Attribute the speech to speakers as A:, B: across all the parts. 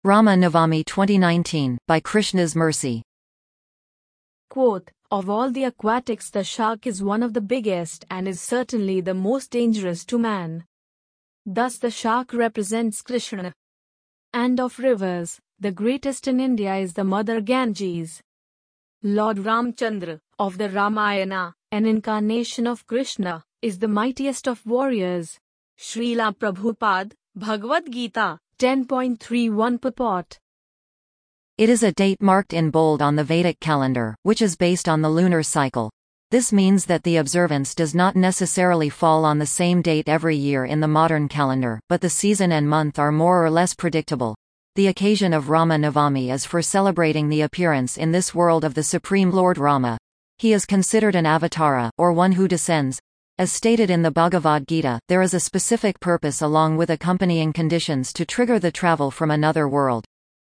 A: Rama Navami 2019, by Krishna's Mercy.
B: Quote, of all the aquatics, the shark is one of the biggest and is certainly the most dangerous to man. Thus the shark represents Krishna. And of rivers, the greatest in India is the mother Ganges. Lord Ramchandra, of the Ramayana, an incarnation of Krishna, is the mightiest of warriors. Srila Prabhupada, Bhagavad Gita, 10.31 purport.
A: It is a date marked in bold on the Vedic calendar, which is based on the lunar cycle. This means that the observance does not necessarily fall on the same date every year in the modern calendar, but the season and month are more or less predictable. The occasion of Rama Navami is for celebrating the appearance in this world of the Supreme Lord Rama. He is considered an avatara, or one who descends. As stated in the Bhagavad Gita, there is a specific purpose along with accompanying conditions to trigger the travel from another world.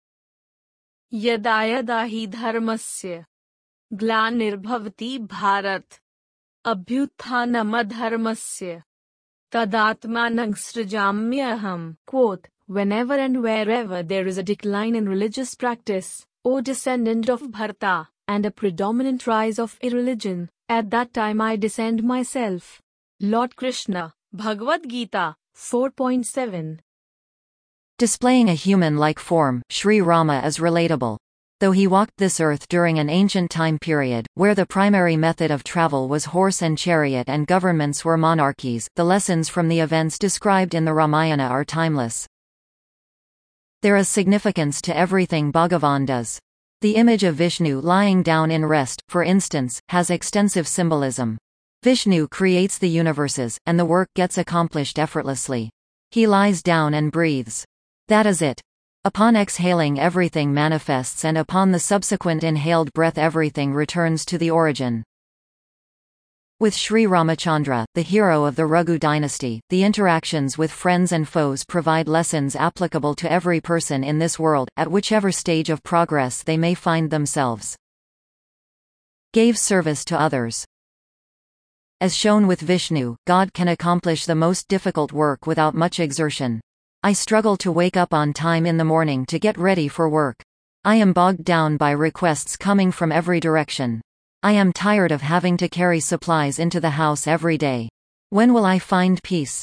B: यदा यदा हि धर्मस्य ग्लानिर्भवति Bharat अभ्युत्थानमधर्मस्य तदात्मानं सृजाम्यहम्. Quote, whenever and wherever there is a decline in religious practice, O descendant of Bharata, and a predominant rise of irreligion, at that time I descend myself. Lord Krishna, Bhagavad Gita, 4.7.
A: Displaying a human-like form, Sri Rama is relatable. Though he walked this earth during an ancient time period, where the primary method of travel was horse and chariot and governments were monarchies, the lessons from the events described in the Ramayana are timeless. There is significance to everything Bhagavan does. The image of Vishnu lying down in rest, for instance, has extensive symbolism. Vishnu creates the universes, and the work gets accomplished effortlessly. He lies down and breathes. That is it. Upon exhaling, everything manifests, and upon the subsequent inhaled breath everything returns to the origin. With Sri Ramachandra, the hero of the Raghu dynasty, the interactions with friends and foes provide lessons applicable to every person in this world, at whichever stage of progress they may find themselves. Gave service to others. As shown with Vishnu, God can accomplish the most difficult work without much exertion. I struggle to wake up on time in the morning to get ready for work. I am bogged down by requests coming from every direction. I am tired of having to carry supplies into the house every day. When will I find peace?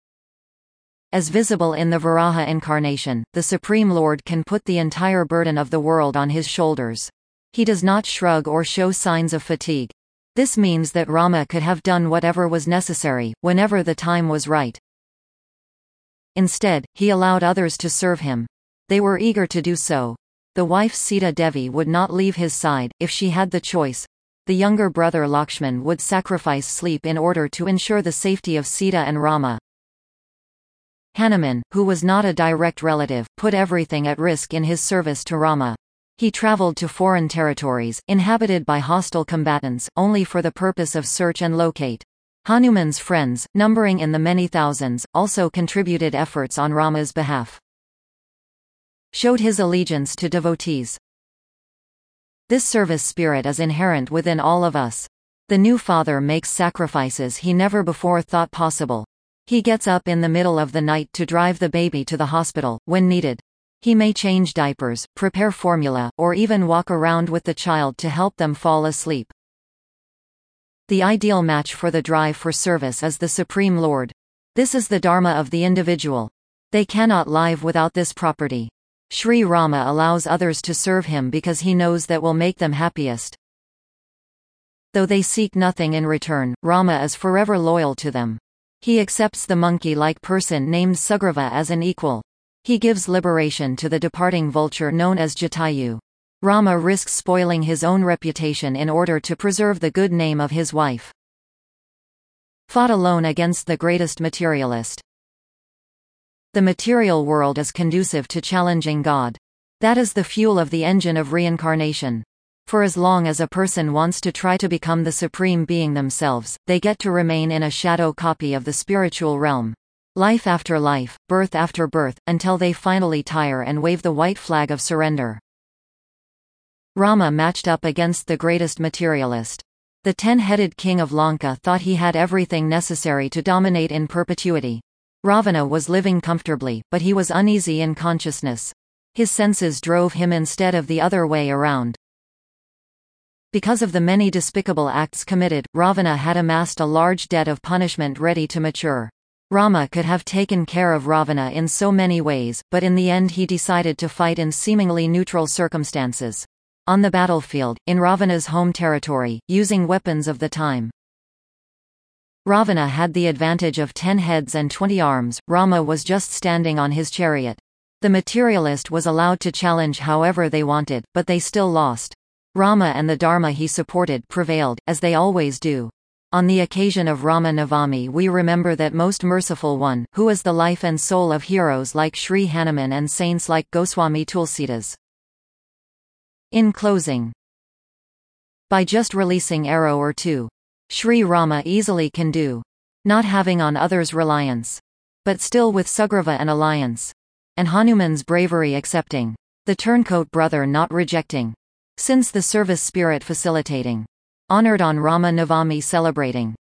A: As visible in the Varaha incarnation, the Supreme Lord can put the entire burden of the world on his shoulders. He does not shrug or show signs of fatigue. This means that Rama could have done whatever was necessary, whenever the time was right. Instead, he allowed others to serve him. They were eager to do so. The wife Sita Devi would not leave his side, if she had the choice. The younger brother Lakshman would sacrifice sleep in order to ensure the safety of Sita and Rama. Hanuman, who was not a direct relative, put everything at risk in his service to Rama. He traveled to foreign territories, inhabited by hostile combatants, only for the purpose of search and locate. Hanuman's friends, numbering in the many thousands, also contributed efforts on Rama's behalf. Showed his allegiance to devotees. This service spirit is inherent within all of us. The new father makes sacrifices he never before thought possible. He gets up in the middle of the night to drive the baby to the hospital, when needed. He may change diapers, prepare formula, or even walk around with the child to help them fall asleep. The ideal match for the drive for service is the Supreme Lord. This is the dharma of the individual. They cannot live without this property. Sri Rama allows others to serve him because he knows that will make them happiest. Though they seek nothing in return, Rama is forever loyal to them. He accepts the monkey-like person named Sugriva as an equal. He gives liberation to the departing vulture known as Jatayu. Rama risks spoiling his own reputation in order to preserve the good name of his wife. Fought alone against the greatest materialist. The material world is conducive to challenging God. That is the fuel of the engine of reincarnation. For as long as a person wants to try to become the supreme being themselves, they get to remain in a shadow copy of the spiritual realm. Life after life, birth after birth, until they finally tire and wave the white flag of surrender. Rama matched up against the greatest materialist. The 10-headed king of Lanka thought he had everything necessary to dominate in perpetuity. Ravana was living comfortably, but he was uneasy in consciousness. His senses drove him instead of the other way around. Because of the many despicable acts committed, Ravana had amassed a large debt of punishment ready to mature. Rama could have taken care of Ravana in so many ways, but in the end he decided to fight in seemingly neutral circumstances. On the battlefield, in Ravana's home territory, using weapons of the time. Ravana had the advantage of 10 heads and 20 arms, Rama was just standing on his chariot. The materialist was allowed to challenge however they wanted, but they still lost. Rama and the Dharma he supported prevailed, as they always do. On the occasion of Rama Navami we remember that most merciful one, who is the life and soul of heroes like Sri Hanuman and saints like Goswami Tulsidas. In closing, by just releasing arrow or two, Sri Rama easily can do, not having on others reliance, but still with Sugriva an alliance, and Hanuman's bravery accepting, the turncoat brother not rejecting, since the service spirit facilitating, honored on Rama Navami celebrating.